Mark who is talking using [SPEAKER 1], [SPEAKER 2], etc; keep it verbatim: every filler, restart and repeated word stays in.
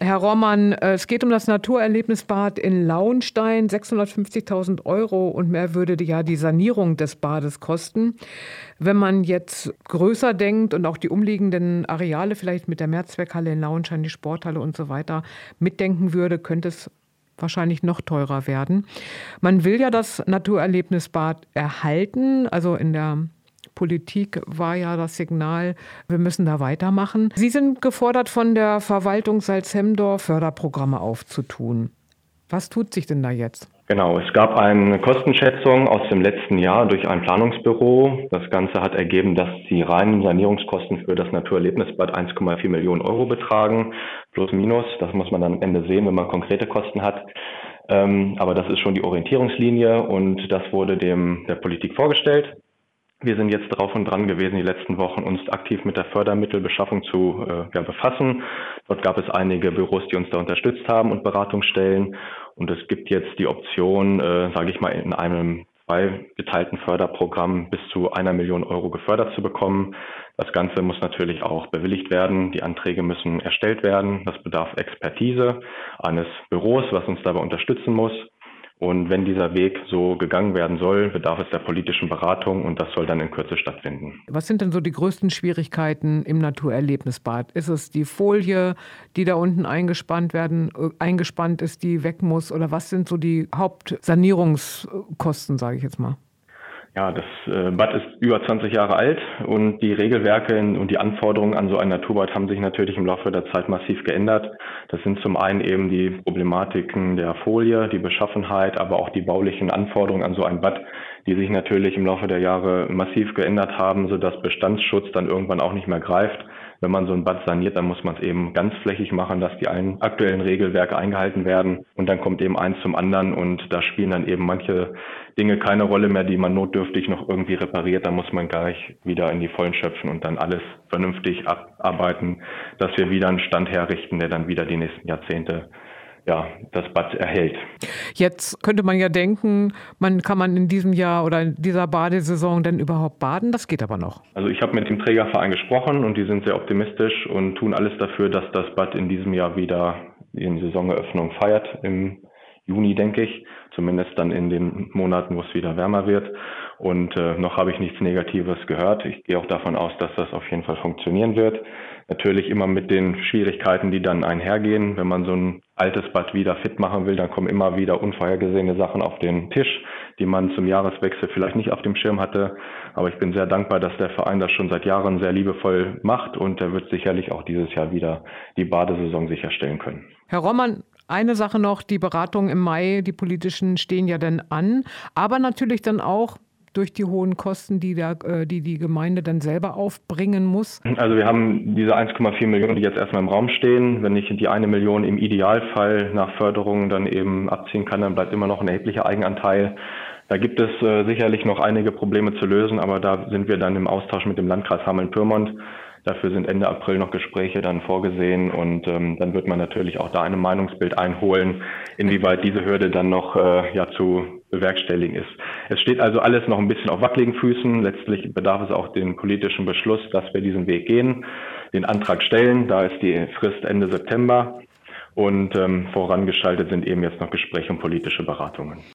[SPEAKER 1] Herr Romman, es geht um das Naturerlebnisbad in Lauenstein, sechshundertfünfzigtausend Euro und mehr würde ja die Sanierung des Bades kosten. Wenn man jetzt größer denkt und auch die umliegenden Areale vielleicht mit der Mehrzweckhalle in Lauenstein, die Sporthalle und so weiter mitdenken würde, könnte es wahrscheinlich noch teurer werden. Man will ja das Naturerlebnisbad erhalten, also in der Politik war ja das Signal, wir müssen da weitermachen. Sie sind gefordert, von der Verwaltung Salzhemdorf Förderprogramme aufzutun. Was tut sich denn da jetzt?
[SPEAKER 2] Genau, es gab eine Kostenschätzung aus dem letzten Jahr durch ein Planungsbüro. Das Ganze hat ergeben, dass die reinen Sanierungskosten für das Naturerlebnisbad eins Komma vier Millionen Euro betragen, plus minus. Das muss man dann am Ende sehen, wenn man konkrete Kosten hat. Ähm, aber das ist schon die Orientierungslinie und das wurde dem der Politik vorgestellt. Wir sind jetzt drauf und dran gewesen, die letzten Wochen uns aktiv mit der Fördermittelbeschaffung zu äh, ja, befassen. Dort gab es einige Büros, die uns da unterstützt haben und Beratungsstellen. Und es gibt jetzt die Option, äh, sage ich mal, in einem zweigeteilten Förderprogramm bis zu einer Million Euro gefördert zu bekommen. Das Ganze muss natürlich auch bewilligt werden. Die Anträge müssen erstellt werden. Das bedarf Expertise eines Büros, was uns dabei unterstützen muss. Und wenn dieser Weg so gegangen werden soll, bedarf es der politischen Beratung und das soll dann in Kürze stattfinden.
[SPEAKER 1] Was sind denn so die größten Schwierigkeiten im Naturerlebnisbad? Ist es die Folie, die da unten eingespannt werden, eingespannt ist, die weg muss? Oder was sind so die Hauptsanierungskosten, sage ich jetzt mal?
[SPEAKER 2] Ja, das Bad ist über zwanzig Jahre alt und die Regelwerke und die Anforderungen an so ein Naturbad haben sich natürlich im Laufe der Zeit massiv geändert. Das sind zum einen eben die Problematiken der Folie, die Beschaffenheit, aber auch die baulichen Anforderungen an so ein Bad, die sich natürlich im Laufe der Jahre massiv geändert haben, sodass Bestandsschutz dann irgendwann auch nicht mehr greift. Wenn man so ein Bad saniert, dann muss man es eben ganzflächig machen, dass die allen aktuellen Regelwerke eingehalten werden. Und dann kommt eben eins zum anderen und da spielen dann eben manche Dinge keine Rolle mehr, die man notdürftig noch irgendwie repariert. Da muss man gleich wieder in die Vollen schöpfen und dann alles vernünftig abarbeiten, dass wir wieder einen Stand herrichten, der dann wieder die nächsten Jahrzehnte ja, das Bad erhält.
[SPEAKER 1] Jetzt könnte man ja denken, man kann man in diesem Jahr oder in dieser Badesaison denn überhaupt baden? Das geht aber noch.
[SPEAKER 2] Also ich habe mit dem Trägerverein gesprochen und die sind sehr optimistisch und tun alles dafür, dass das Bad in diesem Jahr wieder die Saisoneröffnung feiert. Im Juni, denke ich, zumindest dann in den Monaten, wo es wieder wärmer wird. Und äh, noch habe ich nichts Negatives gehört. Ich gehe auch davon aus, dass das auf jeden Fall funktionieren wird. Natürlich immer mit den Schwierigkeiten, die dann einhergehen. Wenn man so ein altes Bad wieder fit machen will, dann kommen immer wieder unvorhergesehene Sachen auf den Tisch, die man zum Jahreswechsel vielleicht nicht auf dem Schirm hatte. Aber ich bin sehr dankbar, dass der Verein das schon seit Jahren sehr liebevoll macht und er wird sicherlich auch dieses Jahr wieder die Badesaison sicherstellen können.
[SPEAKER 1] Herr Romman, eine Sache noch, die Beratungen im Mai, die politischen stehen ja dann an, aber natürlich dann auch durch die hohen Kosten, die, der, die die Gemeinde dann selber aufbringen muss?
[SPEAKER 2] Also wir haben diese eins Komma vier Millionen, die jetzt erstmal im Raum stehen. Wenn ich die eine Million im Idealfall nach Förderung dann eben abziehen kann, dann bleibt immer noch ein erheblicher Eigenanteil. Da gibt es äh, sicherlich noch einige Probleme zu lösen, aber da sind wir dann im Austausch mit dem Landkreis Hameln-Pyrmont. Dafür sind Ende April noch Gespräche dann vorgesehen und ähm, dann wird man natürlich auch da ein Meinungsbild einholen, inwieweit diese Hürde dann noch äh, ja zu bewerkstelligen ist. Es steht also alles noch ein bisschen auf wackeligen Füßen. Letztlich bedarf es auch den politischen Beschluss, dass wir diesen Weg gehen, den Antrag stellen. Da ist die Frist Ende September und ähm, vorangeschaltet sind eben jetzt noch Gespräche und politische Beratungen.